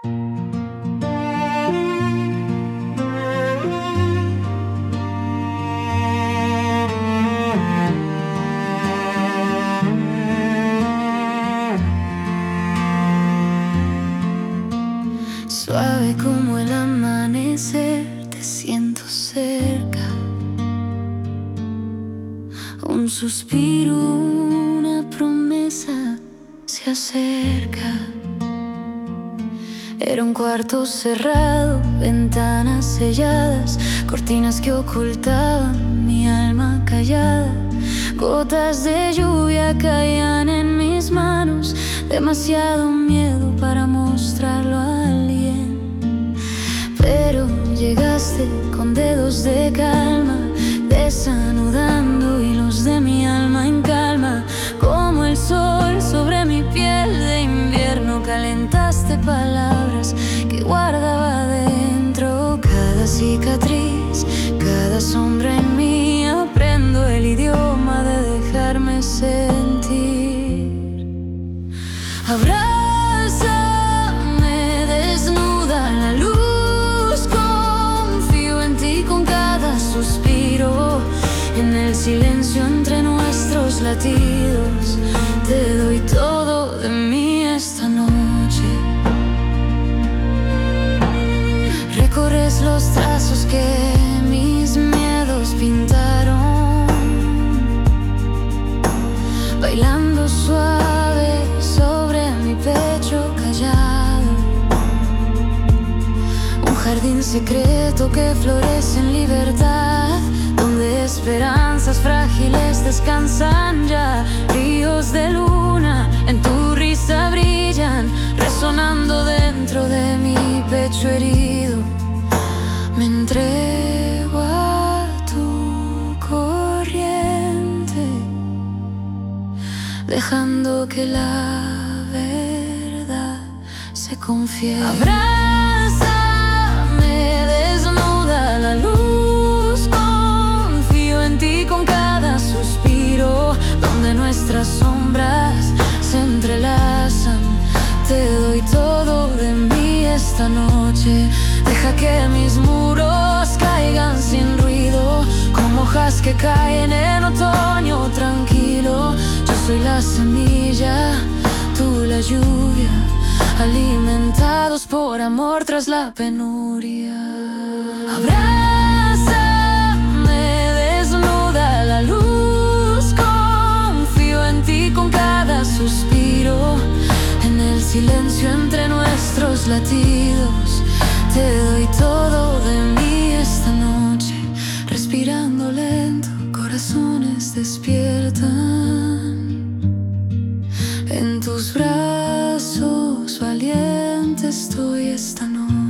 Suave como el amanecer, te siento cerca. Un suspiro, una promesa se acerca. Era un cuarto cerrado, ventanas selladas, cortinas que ocultaban mi alma callada. Gotas de lluvia caían en mis manos, demasiado miedo para mostrarlo a alguien. Pero llegaste con dedos de calma, desanudando hilos de mi alma en calma. Como el sol sobre mi piel de invierno, calentaste palabras que guardaba dentro. Cada cicatriz, cada sombra en mí, aprendo el idioma de dejarme sentir. Abrázame desnuda a la luz, confío en ti con cada suspiro. En el silencio entre nuestros latidos, te doy todo de mí esta noche. Recorres los trazos que mis miedos pintaron, bailando suave sobre mi pecho callado. Un jardín secreto que florece en libertad, donde esperanzas frágiles descansan ya. Ríos de luna en tu risa brillan, resonando dentro de mi pecho herido. Me entrego a tu corriente, dejando que la verdad se confiese. Abrázame desnuda a la luz, confío en ti con cada suspiro. Donde nuestras sombras se entrelazan, te doy todo de mí esta noche. Deja que mis muros caigan sin ruido, como hojas que caen en otoño tranquilo. Yo soy la semilla, tú la lluvia, alimentados por amor tras la penuria. Abrázame desnuda a la luz, confío en ti con cada suspiro. En el silencio entre nuestros latidos, te doy todo de mí esta noche. Respirando lento, corazones despiertan. En tus brazos valiente estoy esta noche.